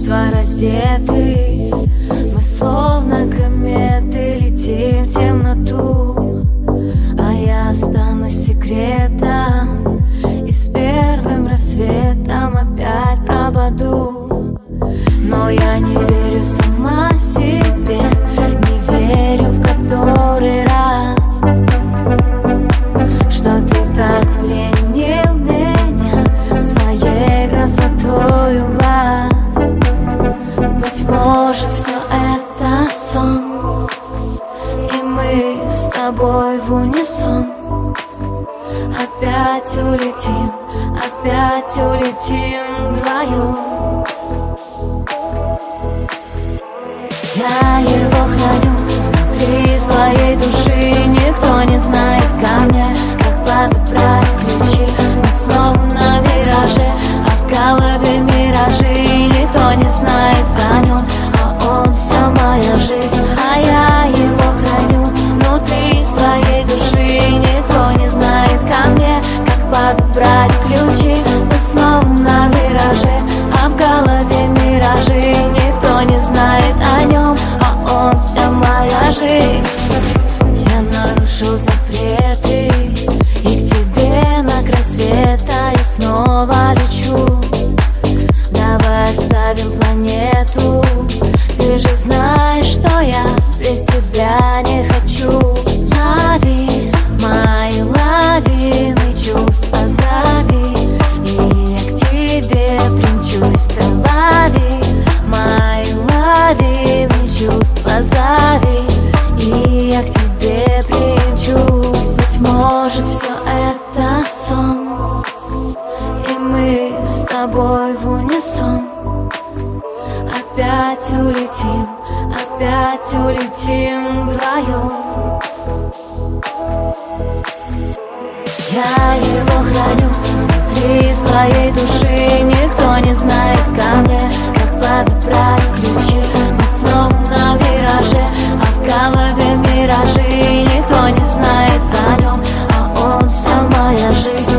чувства раздеты, мы словно кометы летим в темноту, а я останусь секретом, и с первым рассветом опять пропаду. Но я не верю сама себе, не верю в который раз, что ты так пленил меня своей красотою глаз. Быть может, все это сон, и мы с тобой в унисон опять улетим вдвоем. Я его храню внутри своей души, никто не знает ко мне, как подобрать ключи. Мы снова на вираже, а в голове миражи, никто не знает о нем, а он вся моя жизнь. А я его храню внутри своей души, никто не знает ко мне, как подобрать ключи. Мы снова на вираже, а в голове миражи, никто не знает о нем, а он вся моя жизнь. Я нарушил запреты, и к тебе на край света я снова лечу. Давай оставим планету, ты же знаешь, что я без тебя не хочу. Лови мои лавины чувств, позови, и я к тебе примчусь. Ты лови мои лавины чувств, позови, и я к тебе примчусь. Быть может, все это сон, и мы с тобой в унисон опять улетим вдвоем. Я его храню внутри своей души, никто не знает ко мне, как подобрать ключи. Мы снова на вираже, а в голове миражи, никто не знает о нем, а он вся моя жизнь.